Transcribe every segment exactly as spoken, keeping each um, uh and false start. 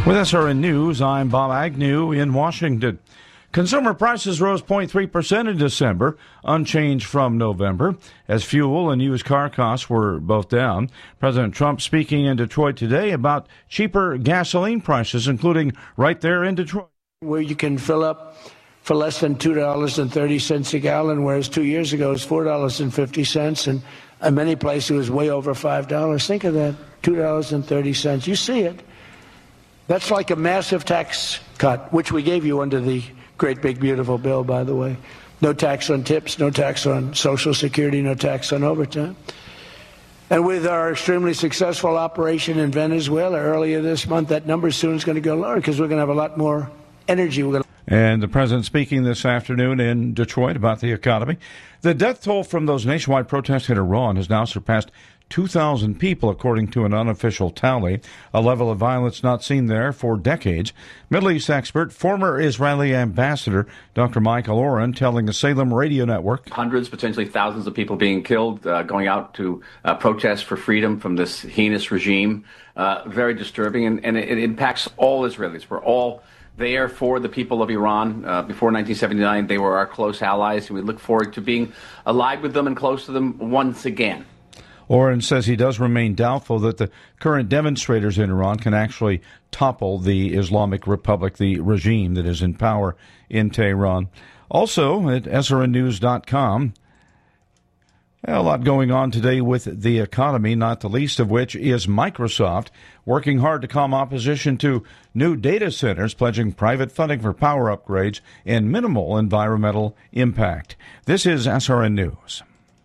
With S R N News, I'm Bob Agnew in Washington. Consumer prices rose zero point three percent in December, unchanged from November, as fuel and used car costs were both down. President Trump speaking in Detroit today about cheaper gasoline prices, including right there in Detroit, where you can fill up for less than two dollars and thirty cents a gallon, whereas two years ago it was four dollars and fifty cents, and in many places it was way over five dollars. Think of that, two dollars and thirty cents. You see it. That's like a massive tax cut, which we gave you under the great big beautiful bill, by the way. No tax on tips, no tax on Social Security, no tax on overtime. And with our extremely successful operation in Venezuela earlier this month, that number soon is going to go lower because we're going to have a lot more energy. We're going to And the president speaking this afternoon in Detroit about the economy. The death toll from those nationwide protests in Iran has now surpassed two thousand people, according to an unofficial tally, a level of violence not seen there for decades. Middle East expert, former Israeli ambassador Doctor Michael Oren, telling the Salem Radio Network. Hundreds, potentially thousands of people being killed, uh, going out to uh, protest for freedom from this heinous regime. Uh, very disturbing, and, and it, it impacts all Israelis. We're all there for the people of Iran. Uh, before nineteen seventy-nine, they were our close allies, and we look forward to being allied with them and close to them once again. Oren says he does remain doubtful that the current demonstrators in Iran can actually topple the Islamic Republic, the regime that is in power in Tehran. Also, at S R N news dot com, a lot going on today with the economy, not the least of which is Microsoft working hard to calm opposition to new data centers, pledging private funding for power upgrades and minimal environmental impact. This is S R N News.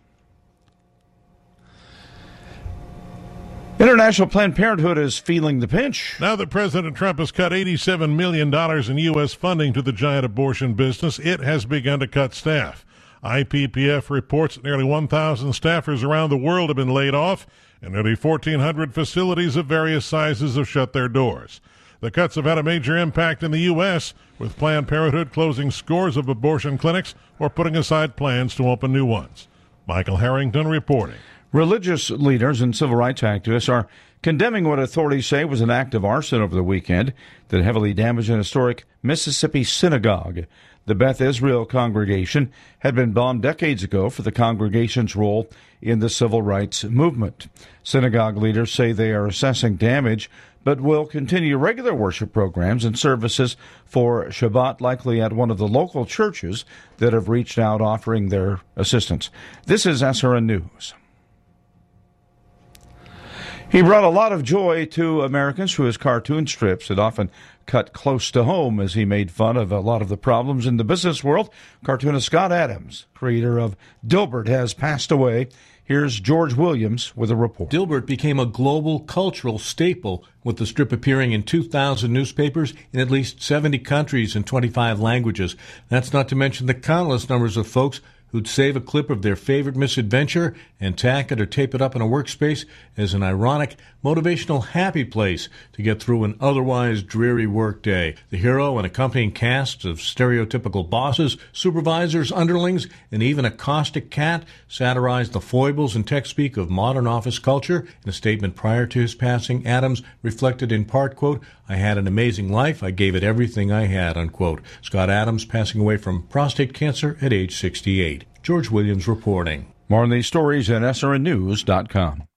International Planned Parenthood is feeling the pinch. Now that President Trump has cut eighty-seven million dollars in U S funding to the giant abortion business, it has begun to cut staff. I P P F reports that nearly one thousand staffers around the world have been laid off, and nearly fourteen hundred facilities of various sizes have shut their doors. The cuts have had a major impact in the U S, with Planned Parenthood closing scores of abortion clinics or putting aside plans to open new ones. Michael Harrington reporting. Religious leaders and civil rights activists are condemning what authorities say was an act of arson over the weekend that heavily damaged an historic Mississippi synagogue. The Beth Israel congregation had been bombed decades ago for the congregation's role in the civil rights movement. Synagogue leaders say they are assessing damage, but will continue regular worship programs and services for Shabbat, likely at one of the local churches that have reached out offering their assistance. This is S R N News. He brought a lot of joy to Americans through his cartoon strips that often cut close to home as he made fun of a lot of the problems in the business world. Cartoonist Scott Adams, creator of Dilbert, has passed away. Here's George Williams with a report. Dilbert became a global cultural staple, with the strip appearing in two thousand newspapers in at least seventy countries and twenty-five languages. That's not to mention the countless numbers of folks who'd save a clip of their favorite misadventure and tack it or tape it up in a workspace as an ironic, motivational happy place to get through an otherwise dreary workday. The hero and accompanying cast of stereotypical bosses, supervisors, underlings, and even a caustic cat satirized the foibles and tech-speak of modern office culture. In a statement prior to his passing, Adams reflected in part, quote, "I had an amazing life. I gave it everything I had," unquote. Scott Adams passing away from prostate cancer at age sixty-eight. George Williams reporting. More on these stories at S R N news dot com.